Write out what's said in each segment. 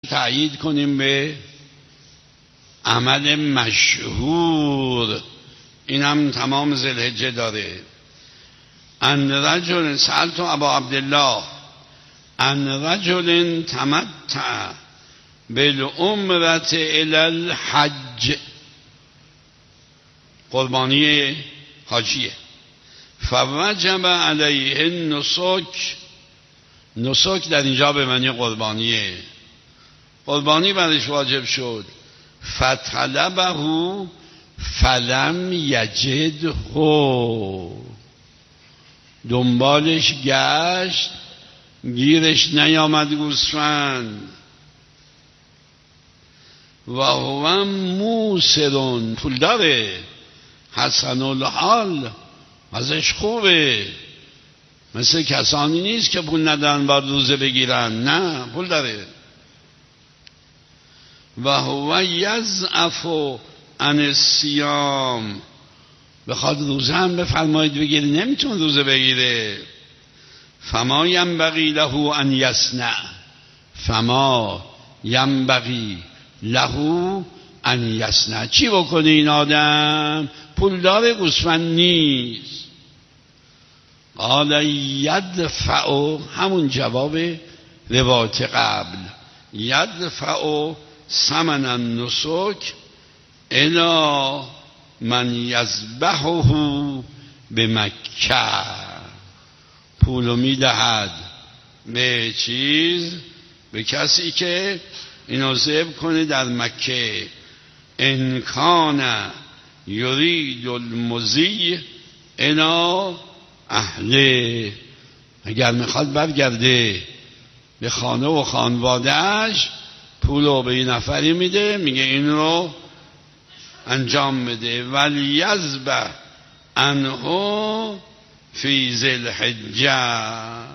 تأیید کنیم به عمل مشهور، این هم تمام ذوالحجه داره. ان رجل سألت ابا عبدالله ان رجل تمتع بالعمرة الى الحج، قربانی حاجیه، فوجب علیه النسک، نسک در اینجا به معنی قربانیه، قربانی برش واجب شد، فطلبه فلم یجده، دنبالش گشت گیرش نیامد گوسفند، و هو موسرون، پول داره، حسن الحال، ازش خوبه، مثل کسانی نیست که پول ندارن باید روزه بگیرن، نه پول داره. و هو یضعف عن الصیام، بخواد روزه هم بفرمایید بگیره، نمیتونه روزه بگیره. فما ینبغی له ان یصنع، فما ینبغی له ان یصنع، چی بکنه این آدم؟ پول داره گوسفند نیست. قال یدفع، همون جواب روایت قبل، یدفع ثمن النسک الی من یذبحه به مکه، پولو میدهد به چیز، به کسی که اینو ذبح کنه در مکه. ان کان یرید المضی الی اهله، اگر میخواد برگرده به خانه و خانوادهش، پولو به این نفری میده، میگه این رو انجام بده. ولیذبح عنه فی ذی الحجه،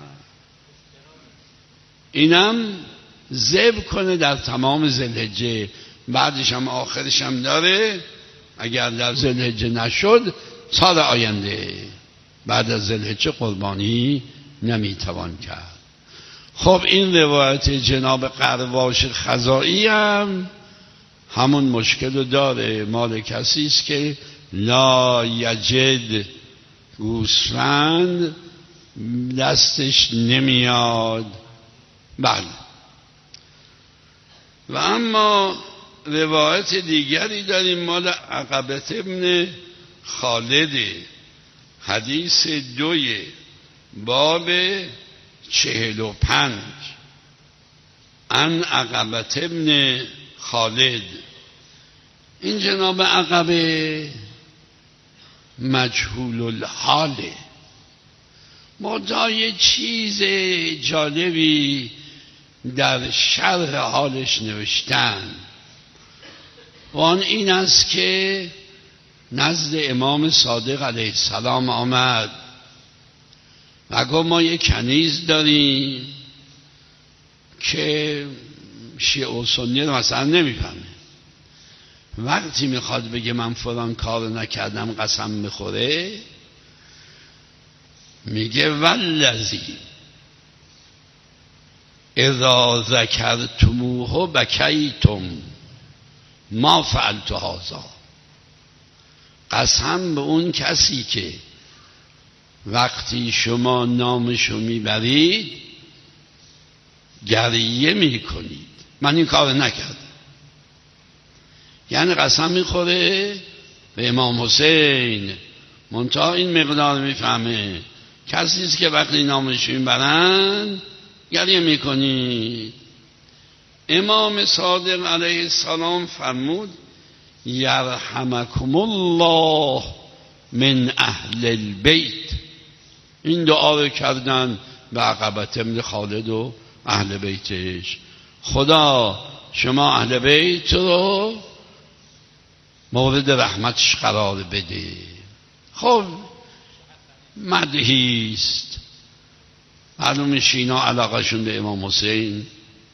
اینم ذبح کنه در تمام ذی الحجه، بعدش هم آخرش هم داره، اگر در ذی الحجه نشد سال آینده، بعد از ذی الحجه قربانی نمیتوان کرد. خب این روایت جناب قرواش خزائی هم همون مشکل رو داره، مال کسی است که لا یجد، گوسفند دستش نمیاد. بله. و اما روایت دیگری داریم مال عقبه ابن خالد، حدیث 2 باب 45، عن عقبه ابن خالد. این جناب عقبه مجهول الحاله، منتها یه چیز جالبی در شرح حالش نوشتن، و آن این است که نزد امام صادق علیه السلام آمد و گفت ما یک کنیز داریم که شیعه و سنی رو مثلا نمیفهمه، وقتی میخواد بگه من فلان کار نکردم قسم میخوره، میگه والذی اذا ذکرتموه بکیتم ما فعلت هذا، قسم به اون کسی که وقتی شما نامشو میبرید گریه میکنید، من این کار نکردم. یعنی قسم میخوره به امام حسین، منتها این مقدار میفهمه، کسی است که وقتی نامشو میبرن گریه میکنید. امام صادق علیه السلام فرمود یرحمکم الله من اهل البیت، این دعا رو کردن به عقبه ابن خالد و اهل بیتش، خدا شما اهل بیت رو مورد رحمتش قرار بده. خب مدحیست، معلوم شینا علاقهشون به امام حسین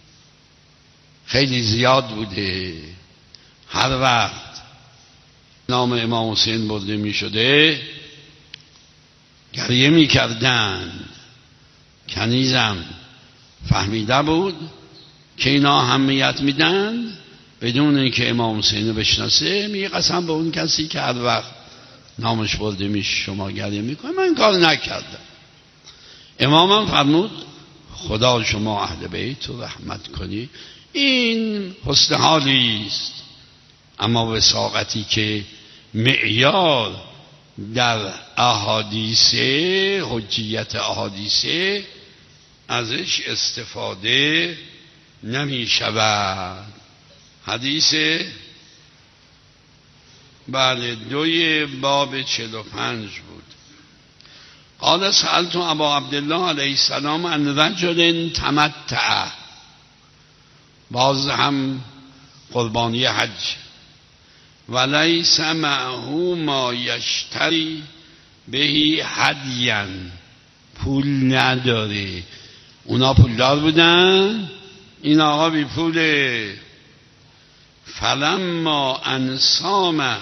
خیلی زیاد بوده، هر وقت نام امام حسین برده می شده گریه می کردن. کنیزم فهمیده بود که اینا اهمیت میدن بدون اینکه امام حسین رو بشناسه، میگه قسم به اون کسی که هر وقت نامش برده میشه شما گریه میکنه، من این کار نکردم. امامم فرمود خدا شما اهل بیت رو رحمت کنی. این حسن حالی است، اما وثاقتی که معیار در احادیث، حجیت احادیث ازش استفاده نمی شود. حدیث بله 2 باب 45 بود. قال سألت ابا عبدالله علیه السلام عن رجل تمتع، باز هم قربانی حج، ولیس معه ما یشتری بهی هدیا، پول نداره. اونا پولدار بودن، این آقا بی پوله. فلما انصام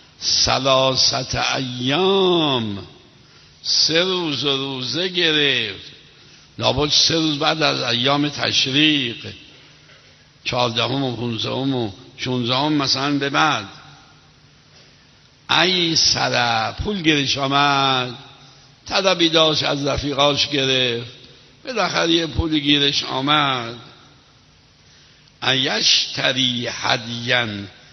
3 ایام، 3 روز روزه گرفت، لابد 3 روز بعد از ایام تشریق، 14 و 15 و 16 مثلا به بعد، ای سر پول گیرش آمد، طلبی داشت از رفیقاش گرفت، بالاخره یه پول گیرش آمد. ایشتری هدیا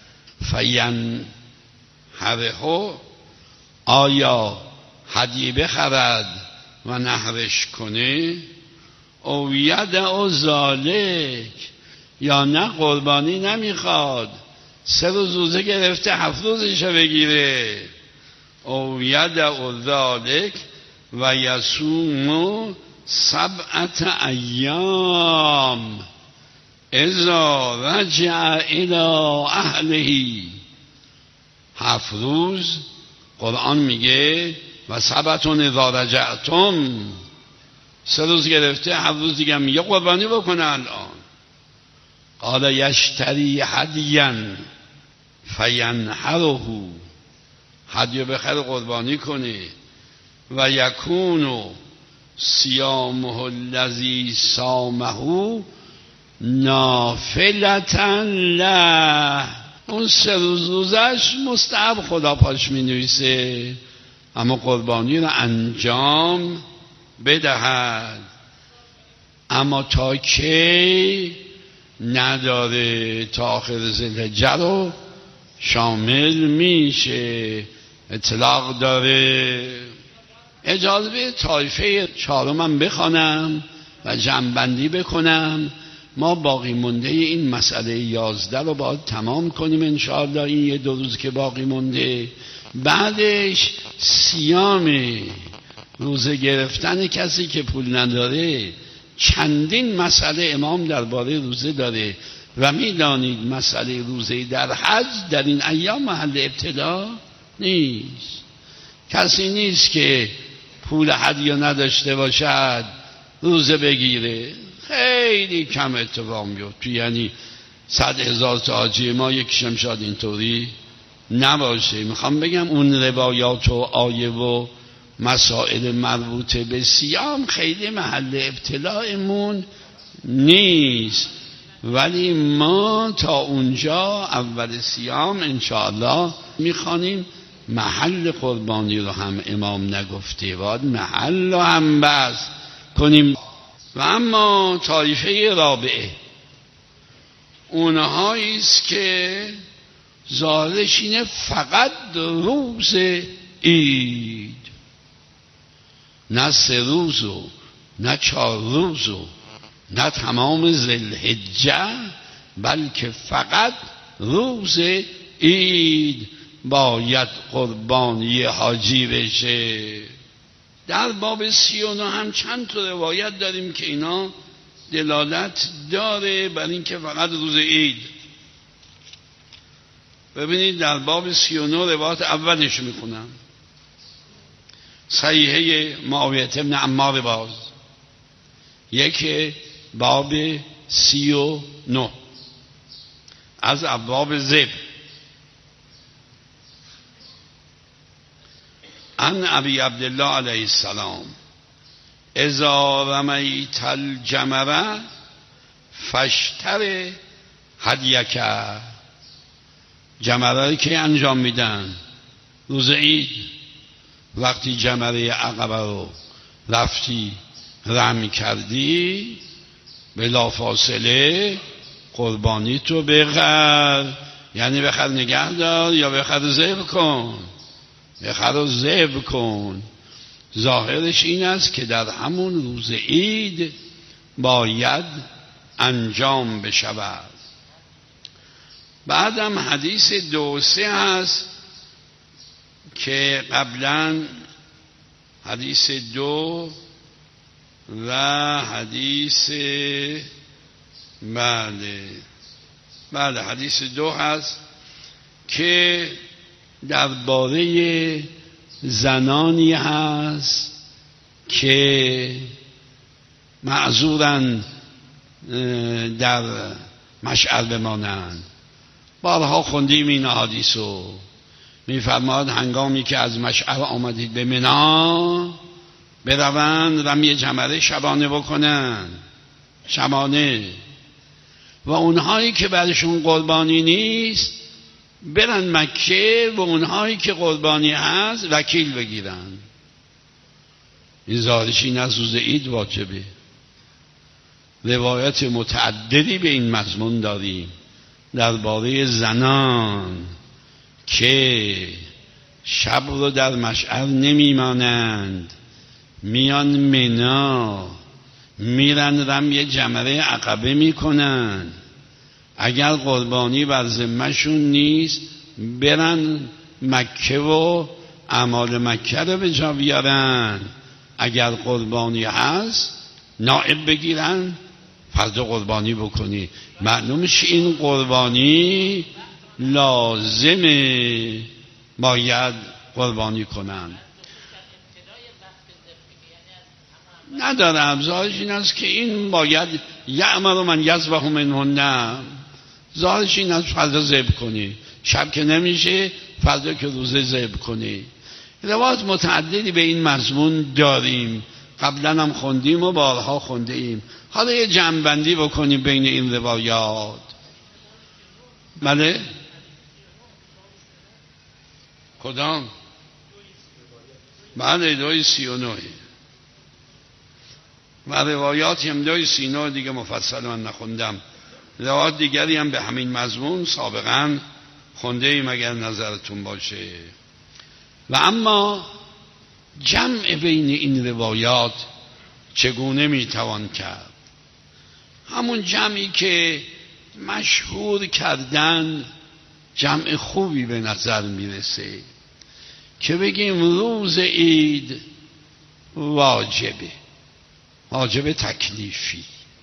فینحره، آیا هدیه بخرد و نحرش کنه؟ او یدع ذالک، یا نه قربانی نمیخواد، 3 روز روزه گرفته 7 روزش بگیره. او یدع ذالک و یصوم 7 ایام اذا رجع الى اهله. 7 روز قرآن میگه و 7 اذا رجعتم، 3 روز گرفته 7 روز دیگه میگه قربانی بکنه. الان قال یشتری هدیا فینحره، هدیه بخره قربانی کنه. و یکون صیامه الذی صامه نافلة له، اون 3 روز روزش مستحب خدا پاش می نویسه، اما قربانی رو انجام بدهد. اما تا کی نداره، تا آخر ذوالحجه رو شامل میشه، اطلاق داره. اجازه به طایفه 4 بخوانم و جمع‌بندی بکنم. ما باقی مونده این مسئله 11 رو باید تمام کنیم انشاءالله، این 1-2 روز که باقی مونده. بعدش صیام، روزه گرفتن کسی که پول نداره. چندین مسئله امام درباره روزه داره و میدانید مسئله روزه در حج در این ایام محل ابتلا نیست. کسی نیست که پول هدیه نداشته باشد روزه بگیره، خیلی کم اتفاق میفته. یعنی 100,000 تا حاجی ما یکیشم شاید اینطوری نباشه. میخوام بگم اون روایات و آیه و مسائل مربوطه به صیام خیلی محل ابتلاعمون نیست، ولی ما تا اونجا اول صیام انشاءالله میخوانیم. محل قربانی رو هم امام نگفته، باید محل رو هم بحث کنیم. و اما طایفه رابعه اونهاییست که ظاهرش اینه فقط روز عید، نه 3 روز و نه 4 روز و نه تمام ذوالحجه، بلکه فقط روز عید باید قربانی حاجی بشه. در باب 39 هم چند تا روایت داریم که اینا دلالت داره بر این که فقط روز عید. ببینید در باب 39 روایت اولش میخونم، صحیحه معاویه بن عمار باز، یک باب 39 از ابواب ذبح. عن ابی عبدالله علیه السلام اذا رمیت الجمره فشتر هدیک، جمره‌ای که انجام میدن روز عید، وقتی جمره عقبه رو رفتی رمی کردی بلافاصله قربانی تو بخر، یعنی بخر نگه دار یا بخر ذبح کن، بخر و ذبح کن. ظاهرش این است که در همون روز عید باید انجام بشود. بعدم حدیث 2 و 3 هست که قبلا حدیث 2 و حدیث بله حدیث 2 هست که درباره زنانی هست که معذورن در مشعر بمانند. بارها خوندیم این حدیثو. میفرماد هنگامی که از مشعر آمدید به منی بروند رمی جمره شبانه بکنن، شبانه، و اونهایی که برشون قربانی نیست برن مکه و اونهایی که قربانی هست وکیل بگیرن. این ظاهرش این از روز عید واجبه. روایت متعددی به این مضمون داریم درباره زنان که شب رو در مشعر نمیمانند، میان منا، میرن رمی جمره عقبه میکنن، اگر قربانی بر ذمه‌شون نیست برن مکه و اعمال مکه رو به جا بیارن، اگر قربانی هست نائب بگیرن فردا قربانی بکنی. معلومش این قربانی لازمه، باید قربانی کنن. نداره ابزارش این است که این باید یعمر من یذبح منهن، ظاهرش این است فردا ذبح کنی، شب که نمیشه فردا که روزه ذبح کنی. روایات متعددی به این مضمون داریم، قبلا هم خوندیم و بارها خونده ایم. حالا یه جمع‌بندی بکنیم بین این روایات. بله؟ کدام؟ بله 2:39 و روایاتی هم 2:39 دیگه مفصل من نخوندم. روایات دیگری هم به همین مضمون سابقا خونده ایم اگر نظرتون باشه. و اما جمع بین این روایات چگونه میتوان کرد؟ همون جمعی که مشهور کردن جمع خوبی به نظر میرسه که بگیم روز عید واجب تکلیفی،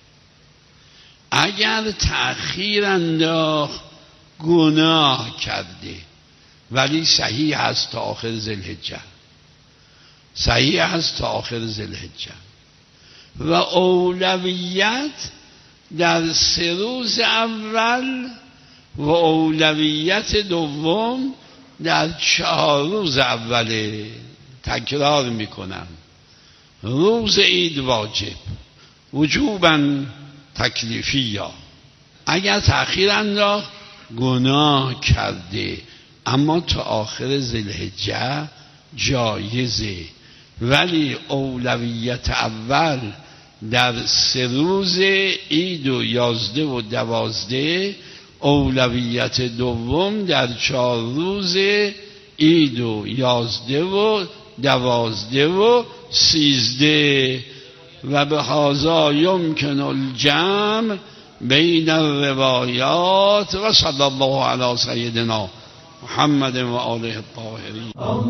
اگر تأخیر انداخت گناه کرده، ولی صحیح هست تا آخر ذوالحجه، صحیح هست تا آخر ذوالحجه. و اولویت در 3 روز اول و اولویت دوم در 4 روز اوله. تکرار میکنم، روز عید واجب وجوباً تکلیفی، یا اگر تأخیر انداخت گناه کرده، اما تا آخر ذوالحجه جایزه، ولی اولویت اول در 3 روز عید و 11 و 12، اولویت دوم در 4 روز عید و 11 و 12 و 13. و به هذا یمکن الجمع بین الروایات. و صلی الله علی سیدنا محمد و آله الطاهرین.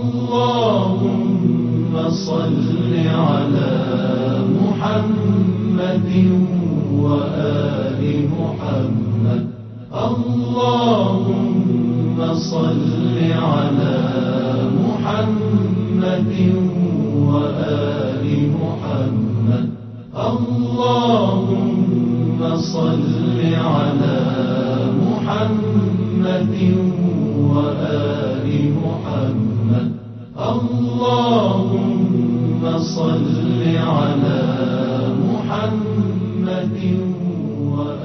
اللهم صل علی محمد و آل محمد. اللهم صل علی محمد و آل محمد. اللهم صل علی محمد و آل محمد. اللهم صل علی محمد و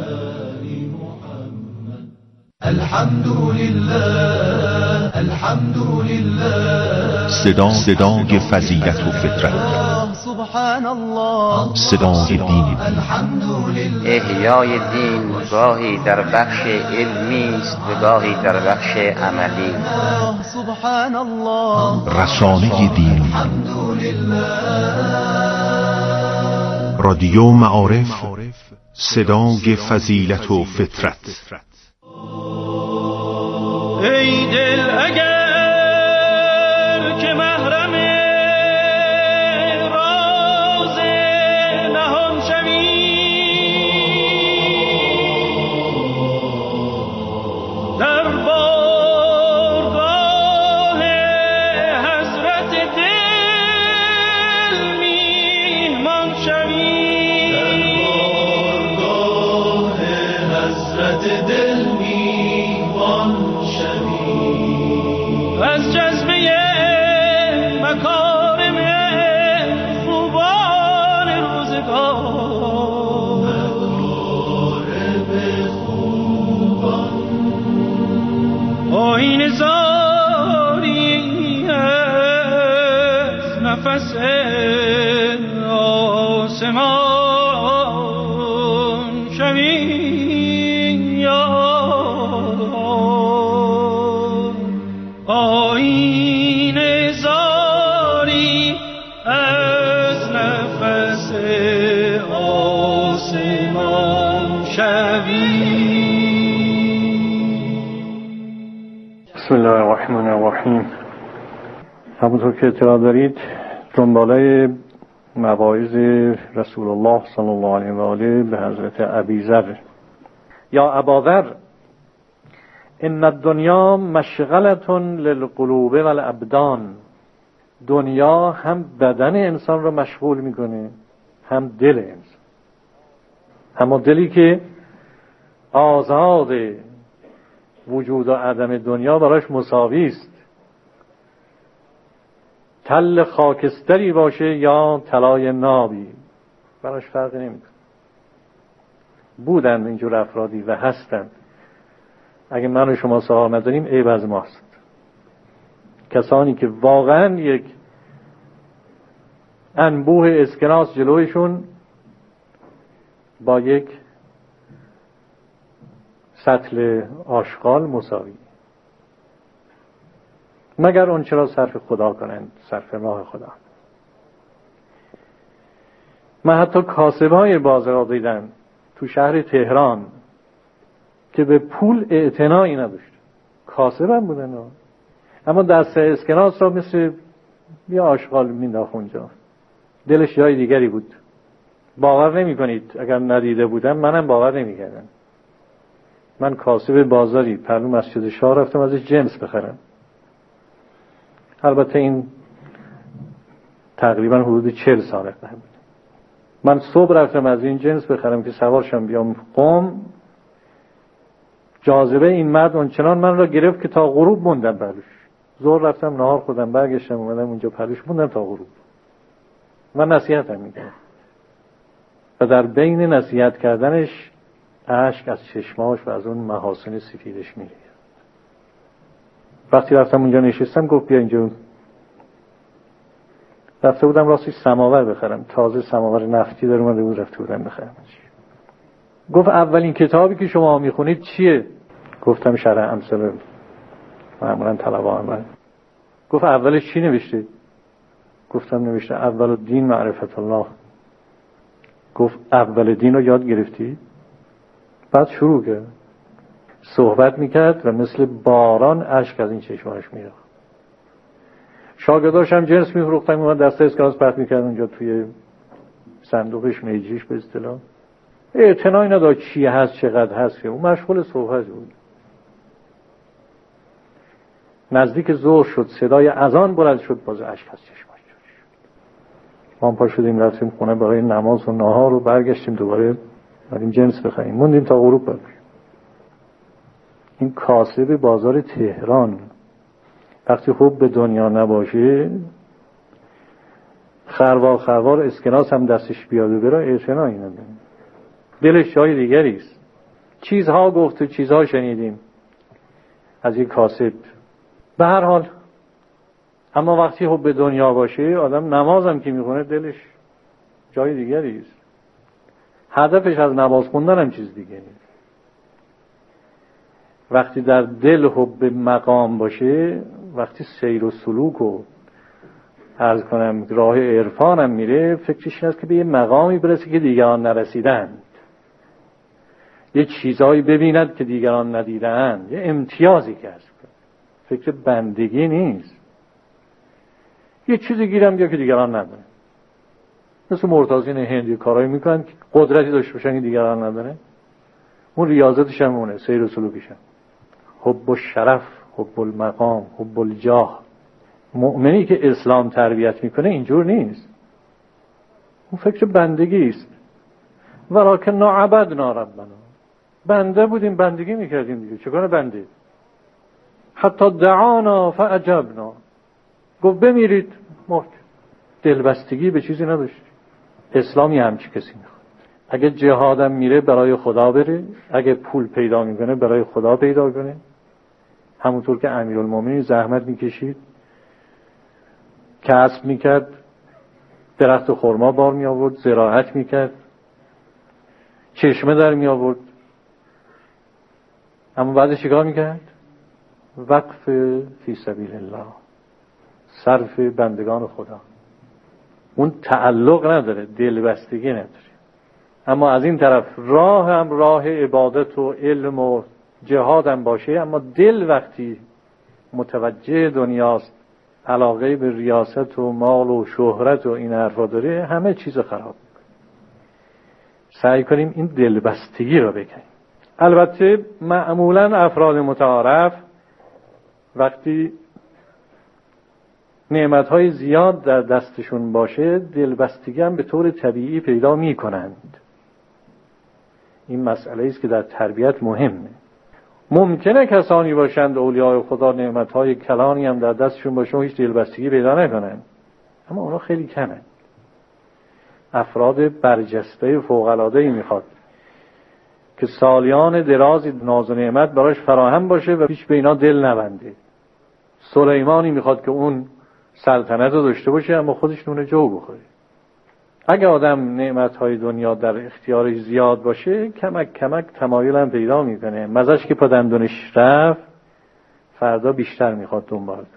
الحمدلله الحمدلله. صدای فضیلت و فطرت، سبحان الله، صدای دین. الحمدلله. احیای دین گاهی در بخش علمی است و گاهی در بخش عملی. سبحان الله، رسانه دین. رادیو معارف، صدای فضیلت و فطرت. ای دل اگر که محرم راز نهان شوی، در بارگاه حضرت دل میهمان شوی، در بارگاه حضرت دل میهمان شوی، از جذبه مکارم خوبان روزگار، مکارم خوبان آیین زاری از نفس آسمان شوی، آیین زاری از نفس آسمان شوی. بسم الله الرحمن الرحیم. همونطور که اطلاع دارید دنباله مواعظ رسول الله صلی الله علیه و آله به حضرت ابیذر. یا اباذر، ان الدنیا مشغلة للقلوب والابدان. دنیا هم بدن انسان رو مشغول میکنه هم دل انسان. اما دلی که آزاد وجود و عدم دنیا براش مساوی است، تل خاکستری باشه یا طلای نابی براش فرقی نمیکنه. بودند اینجور افرادی و هستند. اگه من و شما سوال نداریم عیب از ماست. کسانی که واقعا یک انبوه اسکناس جلویشون با یک سطل آشغال مساوی، مگر اون چرا صرف خدا کنند، صرف راه خدا. من حتی کاسبای بازار را دیدم تو شهر تهران که به پول اعتنایی نداشت. کاسب هم بودن اما دسته اسکناس را مثل یه آشغال مینداخت اونجا. دلش جای دیگری بود. باور نمی کنید اگر ندیده بودم منم باور نمی کردم. من کاسب بازاری پهلو مسجد شاه رفتم ازش جنس بخرم. البته این تقریبا حدود 40 سال قبل. من صبح رفتم از این جنس بخرم که سوارشم بیام قم. جاذبه این مرد اونچنان من را گرفت که تا غروب موندم پهلوش. ظهر رفتم نهار خودم برگشتم اومدم اونجا پهلوش موندم تا غروب. من نصیحتم میکردم و در بین نصیحت کردنش اشک از چشماش و از اون محاسن سفیدش میریخت. وقتی رفتم اونجا نشستم گفت بیا اینجا. رفته بودم راستی سماور بخرم، تازه سماور نفتی در اومده بود، رفته بودم بخرم. گفت اولین کتابی که شما میخونید چیه؟ گفتم شرح امثال معمولا طلبه هم. گفت اولش چی نوشته؟ گفتم نوشته اول دین معرفت الله. گفت اول دین رو یاد گرفتی؟ بعد شروع کرد صحبت میکرد و مثل باران اشک از این چشمانش میرفت. شاگرداش هم جنس میفروختن، اومد دسته اسکناس پرت میکرد اونجا توی صندوقش میجیش به اصطلاح. اعتنایی نداشت چی هست چقدر هست، اون مشغول صحبت بود. نزدیک ظهر شد صدای اذان بلند شد، باز اشک از چشماش جاری شد. ما پا شدیم رفتیم خونه برای نماز و نهار و برگشتیم دوباره بریم جنس بخریم، موندیم تا غروب بریم. این کاسب بازار تهران وقتی خوب به دنیا نباشه خروار اسکناس هم دستش بیاد و برای اعتنایی نداره. دلش جای دیگری است. چیزها گفت و چیزها شنیدیم از یک کاسب. به هر حال اما وقتی حب دنیا باشه آدم نمازم که میخونه دلش جای دیگری است. هدفش از نماز خوندن هم چیز دیگری است. وقتی در دل حب مقام باشه، وقتی سیر و سلوک و عرض کنم راه عرفان هم میره، فکرش این است که به یه مقامی برسه که دیگران نرسیدند، یه چیزایی ببیند که دیگران ندیدند، یه امتیازی کسب کنه. فکر بندگی نیست. یه چیزی گیرم بیا که دیگران ندارن. مثل مرتضین هندی کارایی میکنن که قدرتی داشته باشن که دیگران ندارن. اون ریاضتش هم اونه، سیر و سلوکش هم. حب الشرف، حب المقام، حب الجاه. مؤمنی که اسلام تربیت میکنه اینجور نیست. اون فکر بندگی است. ولکن عبدنا ربنا. بنده بودیم، بندگی میکردیم دیگه. چگونه بنده؟ حتی دعانا فاجبنا. گفت بمیرید، مرد. دلبستگی به چیزی نداشت. اسلامی همچی کسی میخواد. اگه جهادم میره برای خدا بره، اگه پول پیدا میکنه برای خدا پیدا کنه. همونطور که امیرالمومنین زحمت میکشید، کسب میکرد، درخت خرما بار می آورد، زراعت میکرد، چشمه در می آورد، اما بعدش چیکار میکرد؟ وقف فی سبیل الله، صرف بندگان خدا. اون تعلق نداره، دلبستگی نداره. اما از این طرف راه هم راه عبادت و علم و جهاد هم باشه، اما دل وقتی متوجه دنیاست، علاقه به ریاست و مال و شهرت و این حرفا داره، همه چیز خراب میکنه. سعی کنیم این دلبستگی رو بکنیم. البته معمولا افراد متعارف وقتی نعمتهای زیاد در دستشون باشه، دلبستگی هم به طور طبیعی پیدا میکنند. این مسئله است که در تربیت مهمه. ممکنه کسانی باشند اولیاء خدا نعمتهای کلانی هم در دستشون باشه و هیچ دلبستگی پیدا نکنن، اما اونا خیلی کمه. افراد برجسته فوق‌العاده‌ای میخواد که سالیان درازی ناز و نعمت براش فراهم باشه و هیچ به اینا دل نبنده. سلیمانی میخواد که اون سلطنت رو داشته باشه اما خودش نون جو بخوره. اگه آدم نعمتهای دنیا در اختیارش زیاد باشه، کمک کمک تمایل هم پیدا میکنه. مزش که پا دندونش رفت، فردا بیشتر میخواد دنبال کنه.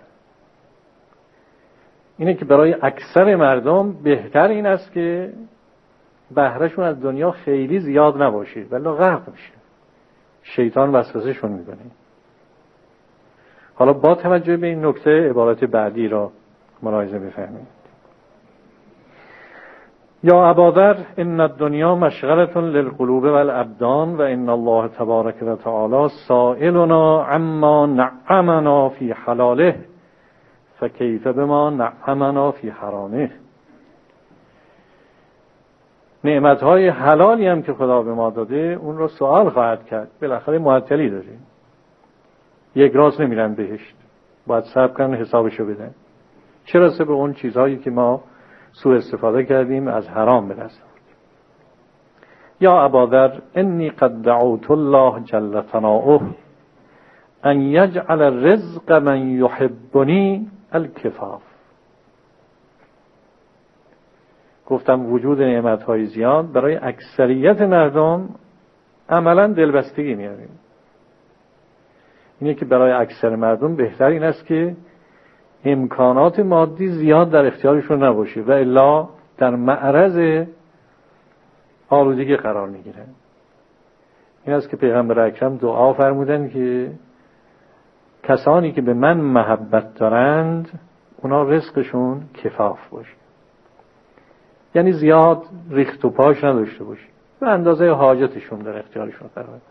اینه که برای اکثر مردم بهتر این است که بهرهشون از دنیا خیلی زیاد نباشه، ولی غرق میشه. شیطان وسوسه شون میکنه. حالا با توجه به این نکته عبارت بعدی را ملاحظه بفرمایید. یا ابادر ان الدنیا مشغلة للقلوب والابدان و ان الله تبارک و تعالی سائلنا عما نعمنا فی حلاله فکیف بما نعمنا فی حرامه. نعمتهای حلالی هم که خدا به ما داده اون رو سوال خواهد کرد. بالاخره معطلی داریم، یک راست نمیرن بهشت، باید صبر کنن حسابشو بدن. چرا سه به اون چیزهایی که ما سوء استفاده کردیم از حرام به دست آوردیم. یا ابادر انی قد دعوت الله جل ثناؤه ان یجعل رزق من یحبنی الکفاف. گفتم وجود نعمتهای زیاد برای اکثریت مردم عملا دلبستگی میاریم. اینه که برای اکثر مردم بهتر این است که امکانات مادی زیاد در اختیارشون نباشه و الا در معرض آلودگی قرار میگیرن. این است که پیغمبر اکرم دعا فرمودن که کسانی که به من محبت دارند اونا رزقشون کفاف باشه، یعنی زیاد ریخت و پاش نداشته باشه، به اندازه حاجتشون در اختیارشون قرار بده.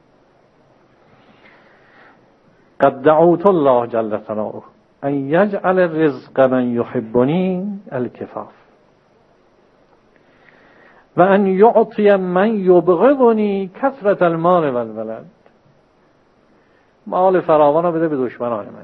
قد دعوت الله جل ثناؤه ان یجعل رزق من یحبنی الکفاف و ان یعطی من یبغضنی کثرت المال والولد. مال فراوان رو بده به دشمنان من.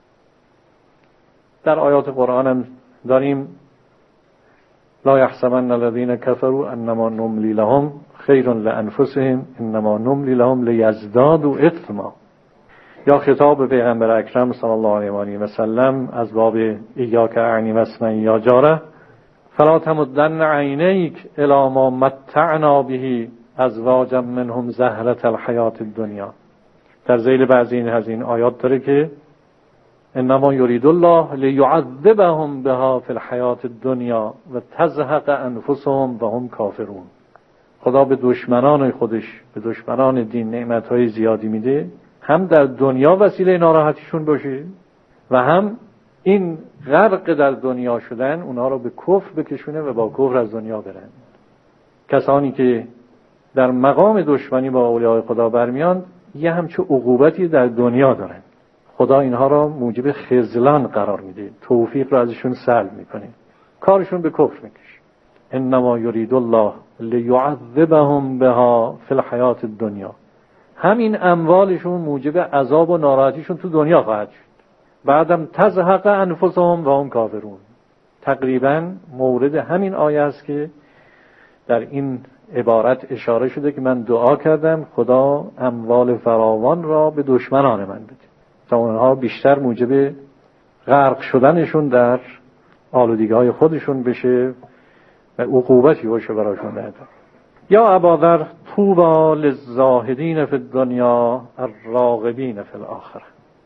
در آیات قرآن هم داریم لا یحسبن الذین کفروا انما نملی لهم خیر لانفسهم انما نملی لهم لیزدادوا اثما. یا خطاب به پیغمبر اکرم صلی الله علیه و سلم از باب ایاک اعنی واسمعی یا جاره فلا تمدن عینیک الی ما متعنا به ازواجا منهم زهرة الحیات الدنیا. در ذیل بعضی از این آیات داره که انما یرید الله لیعذبهم بها فی الحیات الدنیا و تزهق انفسهم و هم کافرون. خدا به دشمنان خودش، به دشمنان دین نعمتهای زیادی میده، هم در دنیا وسیله ناراحتیشون باشه و هم این غرق در دنیا شدن اونها رو به کفر بکشونه و با کفر از دنیا برن. کسانی که در مقام دشمنی با اولیاء خدا برمیان یه همچه عقوبتی در دنیا دارن. خدا اینها را موجب خذلان قرار میده، توفیق را ازشون سلب میکنه، کارشون به کفر میکشه. انما یرید الله لیعذبهم بها فی الحیات الدنیا. همین اموالشون موجب عذاب و ناراحتیشون تو دنیا خواهد شد. بعدم تزهق انفسهم و هم کافرون. تقریبا مورد همین آیه است که در این عبارت اشاره شده که من دعا کردم خدا اموال فراوان را به دشمنان من بده تا اونها بیشتر موجب غرق شدنشون در آلودگی‌های خودشون بشه و عقوبتی باشه براشون در. یا اباذر طوبی للزاهدین فی الدنیا الراغبین فی الاخره.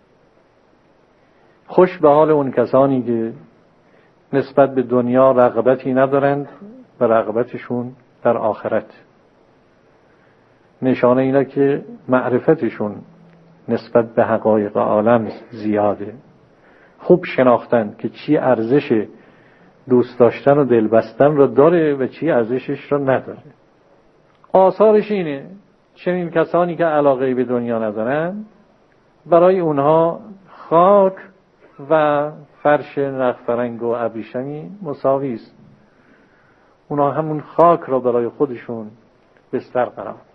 خوش به حال اون کسانی که نسبت به دنیا رغبتی ندارند و رغبتشون در آخرت. نشانه اینه که معرفتشون نسبت به حقایق عالم زیاده، خوب شناختن که چی ارزش دوست داشتن و دل بستن رو داره و چی ارزشش رو نداره. آثارش اینه چنین کسانی که علاقه به دنیا ندارن برای اونها خاک و فرش نخفرنگ و ابریشمی مساوی است. اونا همون خاک را برای خودشون بستر قرار میدن.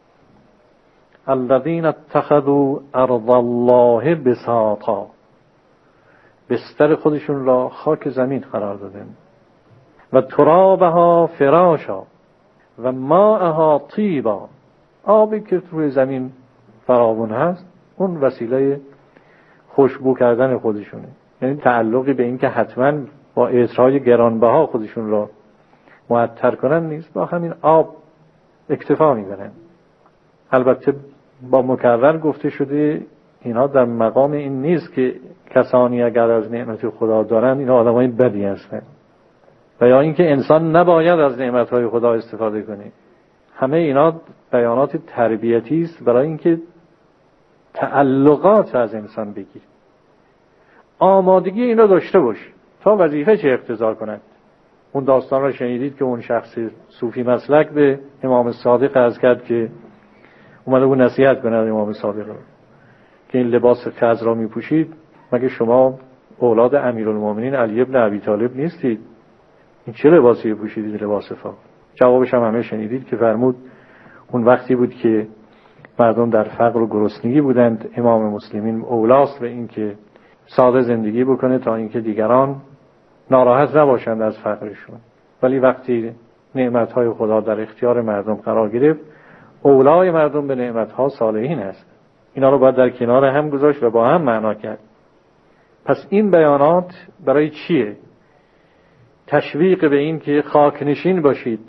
الذین اتخذوا ارض الله بساطا. بستر خودشون را خاک زمین قرار دادن. و ترابها فراشا و ماءها طیبا. آبی که روی زمین فراوان هست اون وسیله خوشبو کردن خودشونه. یعنی تعلقی به این که حتما با عطرهای گرانبها خودشون را معطر کنن نیست، با همین آب اکتفا میبرن. البته با مکرر گفته شده اینا در مقام این نیست که کسانی اگر از نعمت خدا دارن اینا آدمای بدی هستن و یا اینکه انسان نباید از نعمتهای خدا استفاده کنه. همه اینا بیانات تربیتی است برای اینکه تعلقات از انسان بگیر، آمادگی اینو داشته باش تا وظیفه چه اقتضا کند. اون داستان را شنیدید که اون شخص صوفی مسلک به امام صادق عرض کرد که اومده بود نصیحت کنه امام صادق را که این لباس خز را میپوشید، مگه شما اولاد امیرالمومنین علی ابن ابی طالب نیستید؟ این چه لباسی پوشیدید؟ لباس فاق. جوابش هم همه شنیدید که فرمود اون وقتی بود که مردم در فقر و گرسنگی بودند، امام مسلمین اولاست به این که ساده زندگی بکنه تا اینکه دیگران ناراحت نباشند از فقرشون. ولی وقتی نعمتهای خدا در اختیار مردم قرار گرفت، اولای مردم به نعمتها صالحین است. اینا رو باید در کنار هم گذاشت و با هم معنا کرد. پس این بیانات برای چیه؟ تشویق به این که خاکنشین باشید،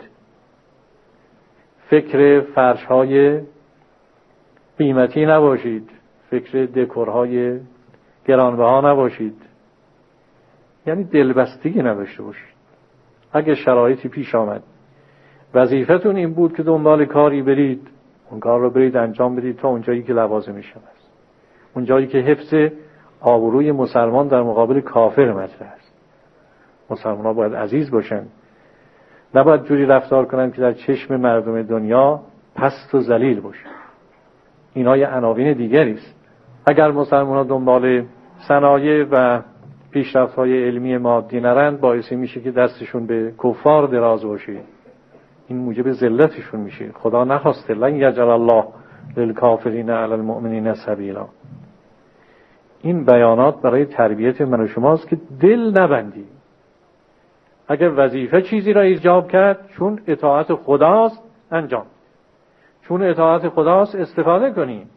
فکر فرش‌های قیمتی نباشید، فکر دکورهای گرانبها نباشید، یعنی دلبستگی نداشته باشید. اگه شرایطی پیش آمد وظیفتون این بود که دنبال کاری برید، اون کار رو برید انجام بدید تا اونجایی که لوازمش هست، اونجایی که حفظ آبروی مسلمان در مقابل کافر مطرح است. مسلمان‌ها باید عزیز باشن، نباید جوری رفتار کنن که در چشم مردم دنیا پست و ذلیل باشن. اینا یه عناوین دیگری است. اگر مسلمان‌ها دنبال صنایع و پیشرفت‌های علمی مادی نرند، باعث میشه که دستشون به کفار دراز باشه. این موجب ذلتشون میشه. خدا نخواسته لن یجعل الله للکافرین علی المؤمنین سبیلا. این بیانات برای تربیت من و شماست که دل نبندی. اگر وظیفه چیزی را ایجاب کرد، چون اطاعت خداست انجام، چون اطاعت خداست استفاده کنی.